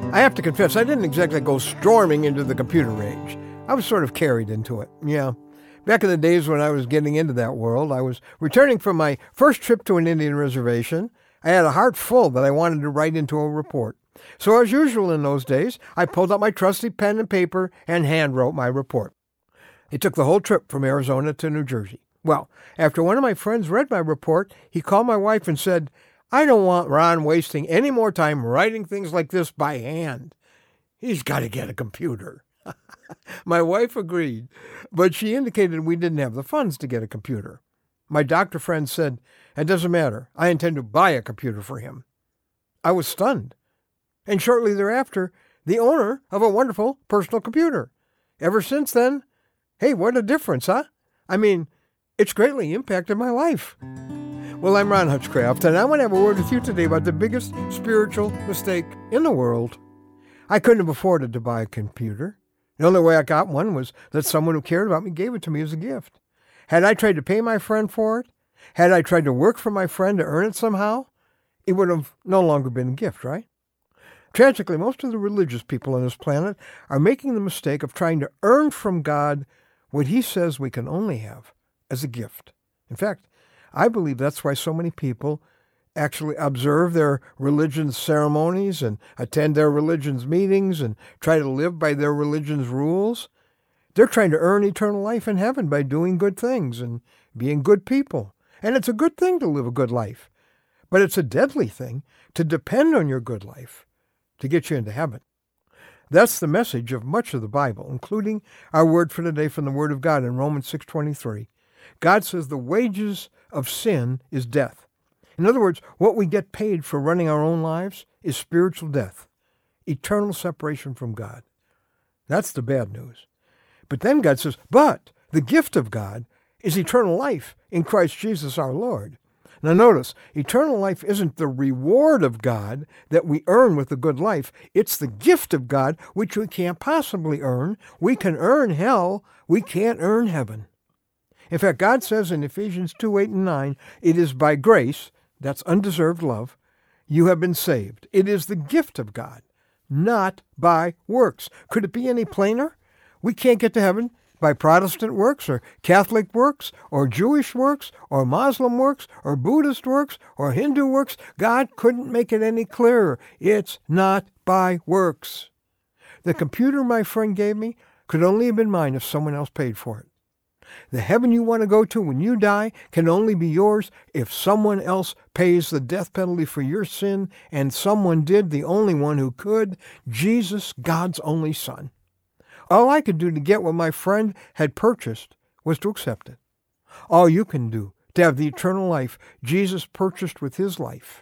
I have to confess, I didn't exactly go storming into the computer age. I was sort of carried into it, yeah. Back in the days when I was getting into that world, I was returning from my first trip to an Indian reservation. I had a heart full that I wanted to write into a report. So as usual in those days, I pulled out my trusty pen and paper and hand-wrote my report. It took the whole trip from Arizona to New Jersey. Well, after one of my friends read my report, he called my wife and said, "I don't want Ron wasting any more time writing things like this by hand. He's got to get a computer." My wife agreed, but she indicated we didn't have the funds to get a computer. My doctor friend said, "It doesn't matter. I intend to buy a computer for him." I was stunned, and shortly thereafter, the owner of a wonderful personal computer. Ever since then, hey, what a difference, huh? I mean, it's greatly impacted my life. Well, I'm Ron Hutchcraft, and I want to have a word with you today about the biggest spiritual mistake in the world. I couldn't have afforded to buy a computer. The only way I got one was that someone who cared about me gave it to me as a gift. Had I tried to pay my friend for it, had I tried to work for my friend to earn it somehow, it would have no longer been a gift, right? Tragically, most of the religious people on this planet are making the mistake of trying to earn from God what he says we can only have as a gift. In fact, I believe that's why so many people actually observe their religion's ceremonies and attend their religion's meetings and try to live by their religion's rules. They're trying to earn eternal life in heaven by doing good things and being good people. And it's a good thing to live a good life. But it's a deadly thing to depend on your good life to get you into heaven. That's the message of much of the Bible, including our word for today from the Word of God in Romans 6:23. God says the wages of sin is death. In other words, what we get paid for running our own lives is spiritual death, eternal separation from God. That's the bad news. But then God says, but the gift of God is eternal life in Christ Jesus our Lord. Now notice, eternal life isn't the reward of God that we earn with a good life. It's the gift of God which we can't possibly earn. We can earn hell. We can't earn heaven. In fact, God says in Ephesians 2:8-9, it is by grace, that's undeserved love, you have been saved. It is the gift of God, not by works. Could it be any plainer? We can't get to heaven by Protestant works or Catholic works or Jewish works or Muslim works or Buddhist works or Hindu works. God couldn't make it any clearer. It's not by works. The computer my friend gave me could only have been mine if someone else paid for it. The heaven you want to go to when you die can only be yours if someone else pays the death penalty for your sin, and someone did, the only one who could, Jesus, God's only Son. All I could do to get what my friend had purchased was to accept it. All you can do to have the eternal life Jesus purchased with his life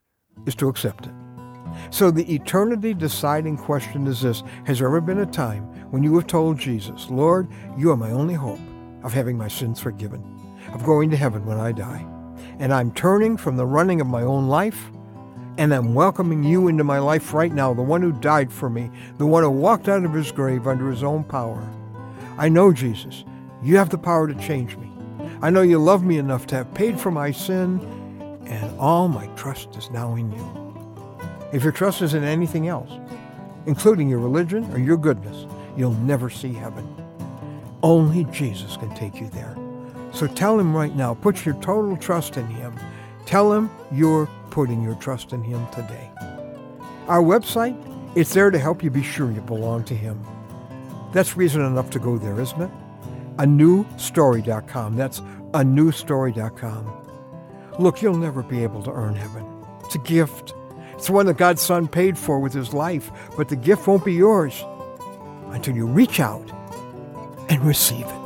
is to accept it. So the eternity deciding question is this: has there ever been a time when you have told Jesus, Lord, you are my only hope of having my sins forgiven, of going to heaven when I die, and I'm turning from the running of my own life, and I'm welcoming you into my life right now, the one who died for me, the one who walked out of his grave under his own power. I know, Jesus, you have the power to change me. I know you love me enough to have paid for my sin, and all my trust is now in you. If your trust is in anything else, including your religion or your goodness, you'll never see heaven. Only Jesus can take you there. So tell him right now, put your total trust in him. Tell him you're putting your trust in him today. Our website, it's there to help you be sure you belong to him. That's reason enough to go there, isn't it? anewstory.com. That's anewstory.com. Look, you'll never be able to earn heaven. It's a gift. It's the one that God's Son paid for with his life, but the gift won't be yours until you reach out and receive it.